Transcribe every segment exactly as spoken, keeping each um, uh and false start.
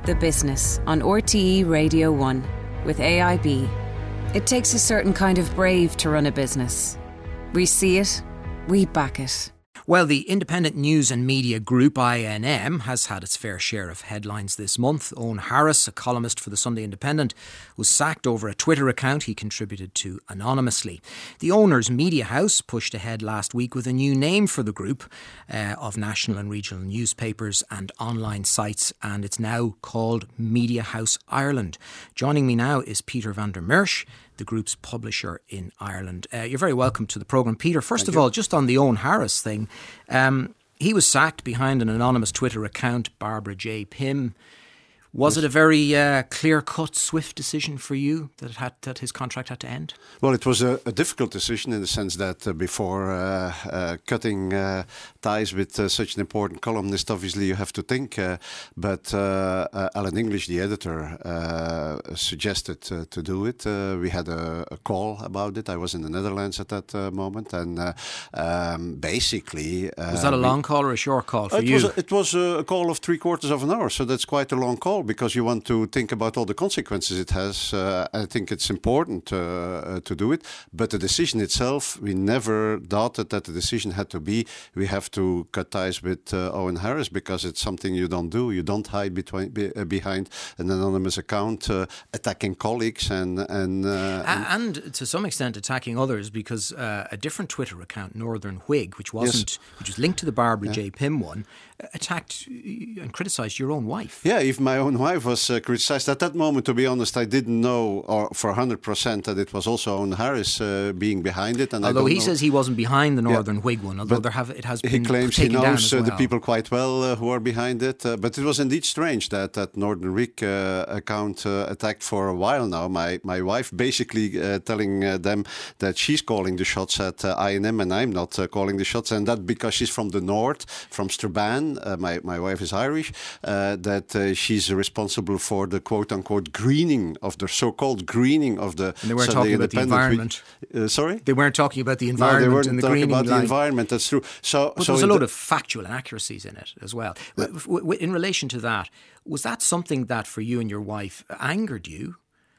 The Business on R T E Radio one with A I B. It takes a certain kind of brave to run a business. We see it, we back it. Well, the Independent News and Media Group, I N M, has had its fair share of headlines this month. Owen Harris, a columnist for the Sunday Independent, was sacked over a Twitter account he contributed to anonymously. The owner's Media House pushed ahead last week with a new name for the group uh, of national and regional newspapers and online sites, and it's now called Media House Ireland. Joining me now is Peter van der Merch, the group's publisher in Ireland. Uh, you're very welcome to the programme. Peter, first Thank of you. all, just on the Owen Harris thing, um, he was sacked behind an anonymous Twitter account, Barbara J. Pym. Was Yes. it a very uh, clear-cut, swift decision for you that it had that his contract had to end? Well, it was a, a difficult decision in the sense that uh, before uh, uh, cutting uh, ties with uh, such an important columnist, obviously you have to think. Uh, but uh, uh, Alan English, the editor, uh, suggested uh, to do it. Uh, we had a, a call about it. I was in the Netherlands at that uh, moment, and uh, um, basically, uh, Was that a we- long call or a short call for it you? was a, it was a call of three quarters of an hour, so that's quite a long call because you want to think about all the consequences it has. Uh, I think it's important uh, uh, to do it, but the decision itself, we never doubted that the decision had to be we have to cut ties with uh, Owen Harris because it's something you don't do. You don't hide between, be, uh, behind an anonymous account uh, attacking colleagues and and, uh, A- and to some extent attacking others, because uh, a different Twitter account, Northern Whig, which wasn't, which was linked to the Barbara Yeah. J. Pym one, uh, attacked uh, and criticised your own wife. Yeah, even my own wife was uh, criticised. At that moment, to be honest, I didn't know or for one hundred percent that it was also Owen Harris uh, being behind it. And Although I don't he know. says he wasn't behind the Yeah. Northern Whig one, although But there have it has He been claims he taken down knows as uh, well. the people quite well uh, who are behind it. Uh, but it was indeed strange that that Northern Whig uh, account uh, attacked for a while now. My my wife basically uh, telling uh, them that she's calling the shots at uh, I N M and I'm not uh, calling the shots. And that because she's from the north, from Strabane. Uh, my, my wife is Irish. Uh, that uh, she's responsible for the quote-unquote greening of the so-called greening of the And they weren't Sunday talking about the Independent. environment. We- uh, sorry? They weren't talking about the No, environment they weren't and the talking greening about the line. environment. That's true. So, But so there was a in load the- of factual inaccuracies in it as well. W- w- In relation to that, was that something that for you and your wife angered you,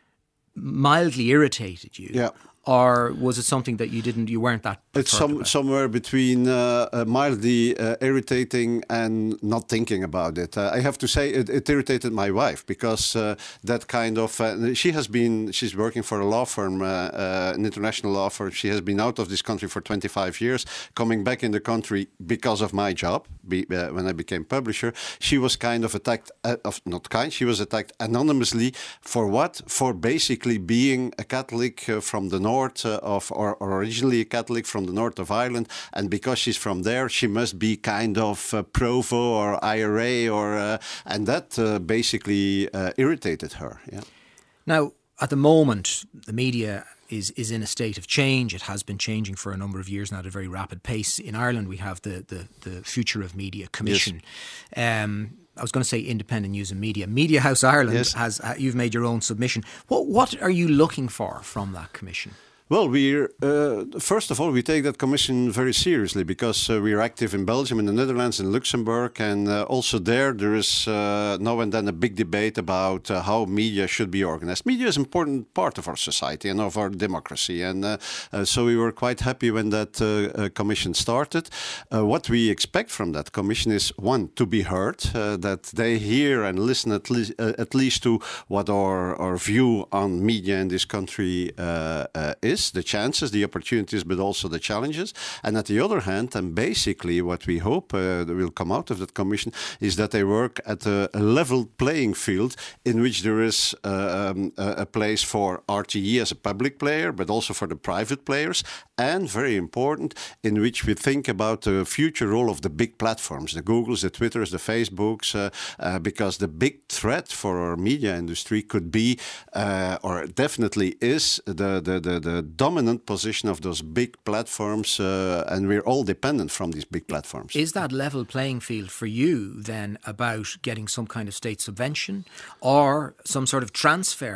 mildly irritated you? Yeah. Or was it something that you didn't, you weren't that It's perturbed some, about? somewhere between uh, uh, mildly uh, irritating and not thinking about it. Uh, I have to say it, it irritated my wife because uh, that kind of uh, she has been she's working for a law firm, uh, uh, an international law firm. She has been out of this country for twenty-five years, coming back in the country because of my job. Be, uh, when I became publisher, she was kind of attacked. Uh, of not kind. She was attacked anonymously for what? For basically being a Catholic uh, from the north. North uh, of, or, or originally a Catholic from the north of Ireland, and because she's from there, she must be kind of uh, Provo or I R A, or uh, and that uh, basically uh, irritated her. Yeah. Now, at the moment, the media is is in a state of change. It has been changing for a number of years now at a very rapid pace. In Ireland, we have the the, the Future of Media Commission. Yes. Um, I was going to say Independent News and Media. Media House Ireland Yes. has, uh, you've made your own submission. What what are you looking for from that commission? Well, we're uh, first of all we take that commission very seriously because uh, we're active in Belgium, in the Netherlands, in Luxembourg, and uh, also there there is uh, now and then a big debate about uh, how media should be organized. Media is an important part of our society and of our democracy, and uh, uh, so we were quite happy when that uh, uh, commission started. Uh, what we expect from that commission is one, to be heard, uh, that they hear and listen at least uh, at least to what our our view on media in this country uh, uh, is. The chances, the opportunities, but also the challenges. And at the other hand, and basically what we hope uh, that will come out of that commission is that they work at a, a level playing field in which there is uh, um, a, a place for R T E as a public player, but also for the private players. And very important, in which we think about the future role of the big platforms, the Googles, the Twitters, the Facebooks, uh, uh, because the big threat for our media industry could be, uh, or definitely is, the, the, the, the dominant position of those big platforms, uh, and we're all dependent from these big platforms. Is that level playing field for you then about getting some kind of state subvention or some sort of transfer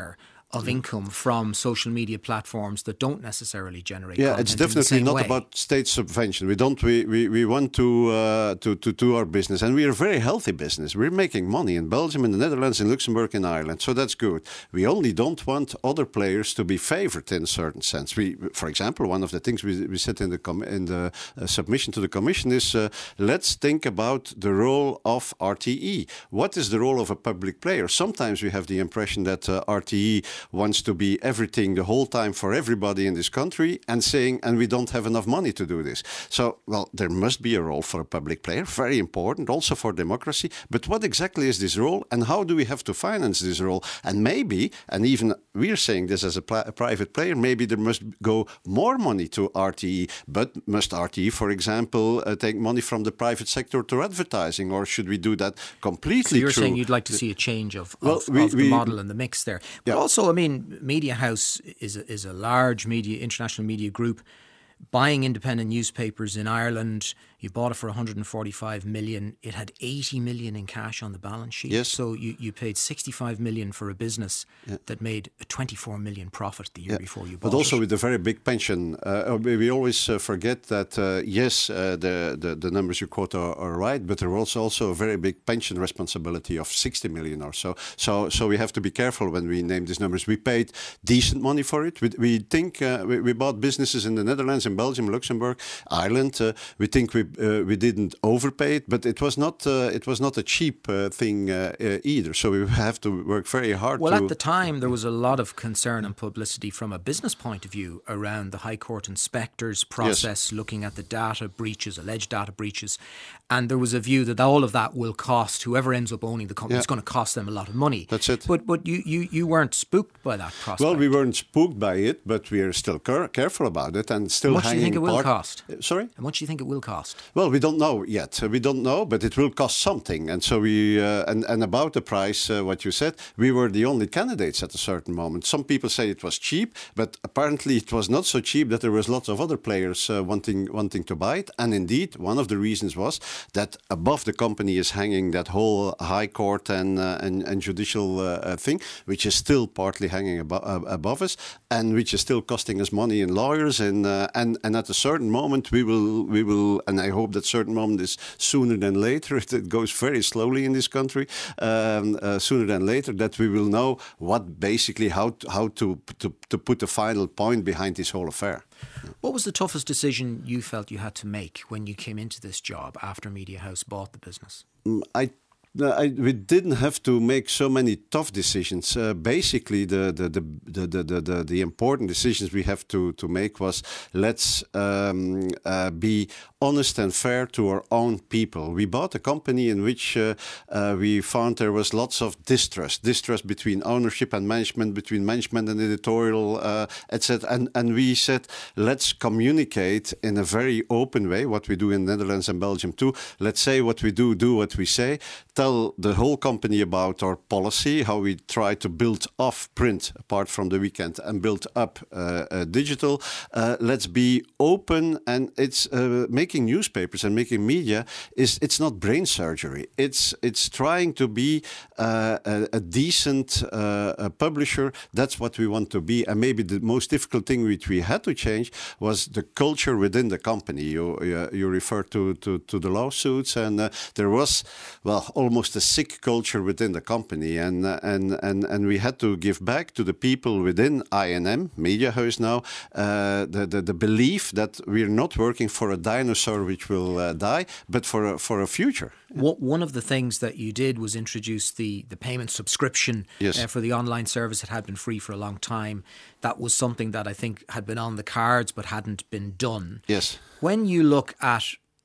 of income from social media platforms that don't necessarily generate yeah, content it's in the definitely same not way. about state subvention. We don't. We we, we want to, uh, to to do our business, and we are a very healthy business. We're making money in Belgium, in the Netherlands, in Luxembourg, in Ireland. So that's good. We only don't want other players to be favored in a certain sense. We, for example, one of the things we we said in the com- in the uh, submission to the Commission is uh, let's think about the role of R T E. What is the role of a public player? Sometimes we have the impression that uh, R T E wants to be everything the whole time for everybody in this country and saying, and we don't have enough money to do this. So, well, there must be a role for a public player, very important, also for democracy. But what exactly is this role and how do we have to finance this role? And maybe, and even we're saying this as a, pl- a private player, maybe there must go more money to R T E. But must R T E, for example, uh, take money from the private sector to advertising, or should we do that completely? So you're through saying you'd like to see a change of, well, of, we, of the we, model and the mix there. But yeah. also, I mean, Media House is a, is a large media, international media group buying independent newspapers in Ireland. You bought it for one hundred forty-five million. It had eighty million in cash on the balance sheet. Yes. So you, you paid sixty-five million for a business yeah. that made a twenty-four million profit the year yeah. before you bought it. But also it. with a very big pension. Uh, we always uh, forget that, uh, yes, uh, the, the, the numbers you quote are, are right, but there was also a very big pension responsibility of sixty million or so. So so we have to be careful when we name these numbers. We paid decent money for it. We, we think uh, we, we bought businesses in the Netherlands, in Belgium, Luxembourg, Ireland. Uh, we think we uh, we didn't overpay it, but it was not uh, it was not a cheap uh, thing uh, uh, either. So we have to work very hard. Well, to at the time, there was a lot of concern and publicity from a business point of view around the High Court inspectors process, yes. looking at the data breaches, alleged data breaches, and there was a view that all of that will cost whoever ends up owning the company. Yeah. It's going to cost them a lot of money. That's it. But but you you, you weren't spooked by that prospect. Well, we weren't spooked by it, but we are still care- careful about it and still. How much do you think it will part- cost? Uh, sorry? How much do you think it will cost? Well, we don't know yet. Uh, we don't know, but it will cost something. And so we uh, and and about the price, uh, what you said, we were the only candidates at a certain moment. Some people say it was cheap, but apparently it was not so cheap that there was lots of other players uh, wanting wanting to buy it. And indeed, one of the reasons was that above the company is hanging that whole High Court and uh, and, and judicial uh, thing, which is still partly hanging abo- uh, above us, and which is still costing us money in lawyers. And uh, and and at a certain moment, we will we will, and I hope that certain moment is sooner than later. It goes very slowly in this country. Um, uh, sooner than later, that we will know what basically how to, how to, to to put the final point behind this whole affair. What was the toughest decision you felt you had to make when you came into this job after Media House bought the business? I I, we didn't have to make so many tough decisions. Uh, basically, the the, the, the, the, the the important decisions we have to, to make was let's um, uh, be honest and fair to our own people. We bought a company in which uh, uh, we found there was lots of distrust, distrust between ownership and management, between management and editorial, uh, et cetera. And, and we said, let's communicate in a very open way, what we do in the Netherlands and Belgium too. Let's say what we do, do what we say. Tell the whole company about our policy, how we try to build off print apart from the weekend and build up uh, uh, digital. Uh, let's be open, and it's uh, making newspapers and making media is it's not brain surgery. It's it's trying to be uh, a, a decent uh, a publisher. That's what we want to be. And maybe the most difficult thing which we had to change was the culture within the company. You you, you refer to, to to the lawsuits, and uh, there was well almost a sick culture within the company, and uh, and and and we had to give back to the people within I N M Media House now uh, the, the the belief that we're not working for a dinosaur which will uh, die, but for a, for a future. One of the things that you did was introduce the the payment subscription yes. uh, for the online service. It had been free for a long time. That was something that I think had been on the cards but hadn't been done. Yes. When you look at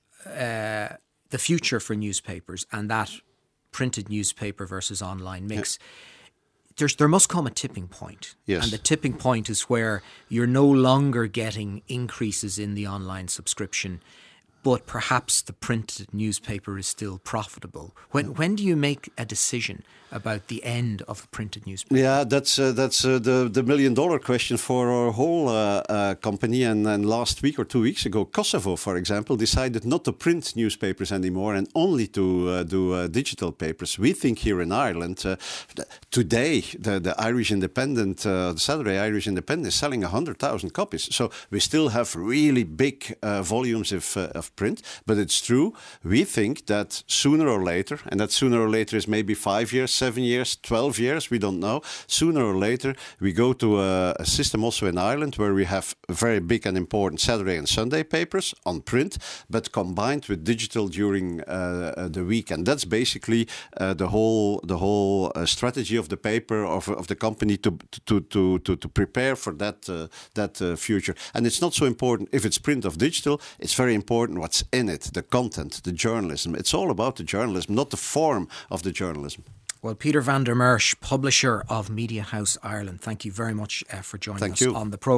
uh, the future for newspapers and that printed newspaper versus online mix, yeah. there's, there must come a tipping point. Yes. And the tipping point is where you're no longer getting increases in the online subscription but perhaps the printed newspaper is still profitable. When when do you make a decision about the end of the printed newspaper? Yeah, that's uh, that's uh, the the million dollar question for our whole uh, uh, company. And, and last week or two weeks ago, Kosovo, for example, decided not to print newspapers anymore and only to uh, do uh, digital papers. We think here in Ireland uh, today the the Irish Independent, uh, the Saturday Irish Independent, is selling a hundred thousand copies. So we still have really big uh, volumes of uh, of print. But it's true. We think that sooner or later, and that sooner or later is maybe five years. Seven years, twelve years, we don't know. Sooner or later, we go to a, a system also in Ireland where we have very big and important Saturday and Sunday papers on print, but combined with digital during uh, the week. And that's basically uh, the whole the whole uh, strategy of the paper of, of the company to to to to, to prepare for that uh, that uh, future. And it's not so important if it's print or digital. It's very important what's in it, the content, the journalism. It's all about the journalism, not the form of the journalism. Well, Peter van der Merch, publisher of Media House Ireland, thank you very much uh, for joining thank us you. on the programme.